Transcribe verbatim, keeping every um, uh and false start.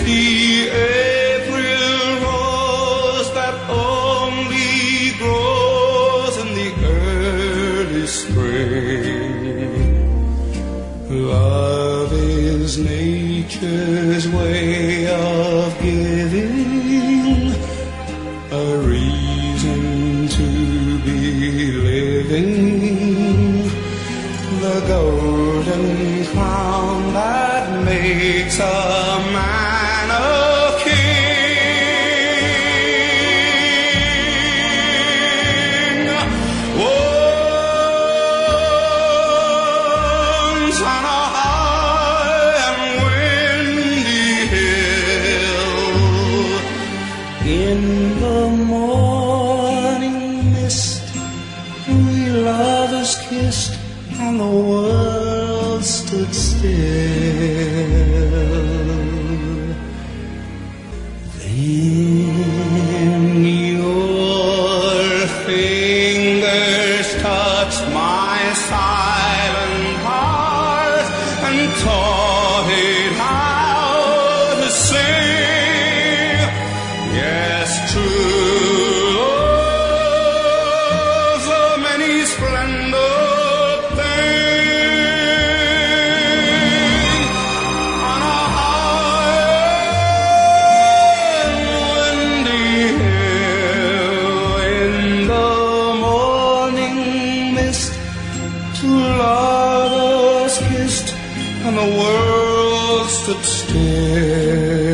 the April rose that only grows in the early spring. Love is nature's way of giving a reason to be living, the golden crown that makes a man a king. Once on a high and windy hill, in the morning mist, we lovers kissed, and the world stood still. Then your fingers touched my silent heart and taught it how to sing. Yes, true love's a many splendor thing. On a high and windy hill, in the morning mist, two lovers kissed, and the world stood still.